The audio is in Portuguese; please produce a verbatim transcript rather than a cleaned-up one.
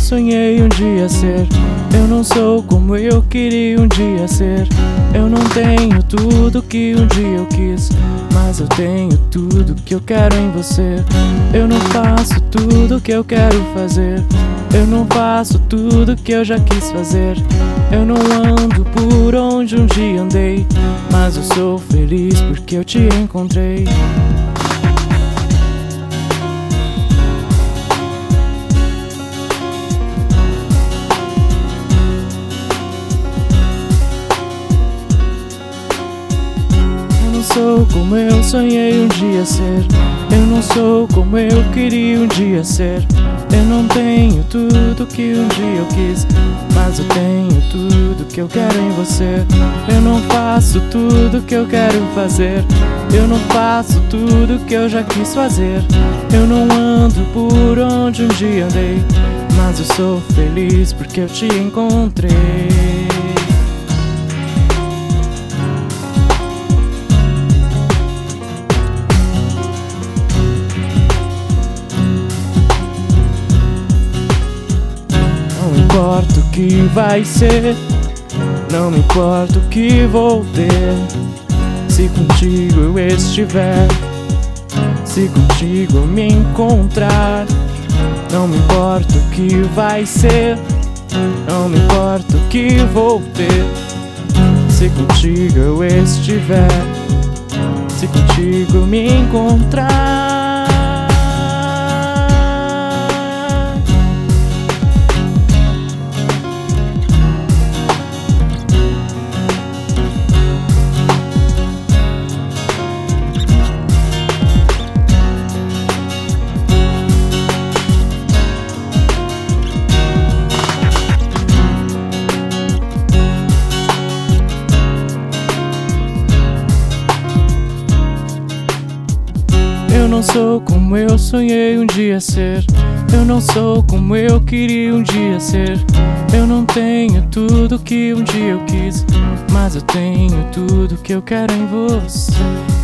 sonhei um dia ser. Eu não sou como eu queria um dia ser. Eu não tenho tudo que um dia eu quis, mas eu tenho tudo que eu quero em você. Eu não faço tudo que eu quero fazer. Eu não faço tudo que eu já quis fazer. Eu não ando por onde um dia andei, mas eu sou feliz porque eu te encontrei. Eu não sou como eu sonhei um dia ser. Eu não sou como eu queria um dia ser. Eu não tenho tudo que um dia eu quis, mas eu tenho tudo que eu quero em você. Eu não faço tudo que eu quero fazer. Eu não faço tudo que eu já quis fazer. Eu não ando por onde um dia andei, mas eu sou feliz porque eu te encontrei. Não importa o que vai ser, não me importa o que vou ter. Se contigo eu estiver, se contigo eu me encontrar. Não me importa o que vai ser, não me importa o que vou ter. Se contigo eu estiver, se contigo eu me encontrar. Eu não sou como eu sonhei um dia ser. Eu não sou como eu queria um dia ser. Eu não tenho tudo que um dia eu quis, mas eu tenho tudo que eu quero em você.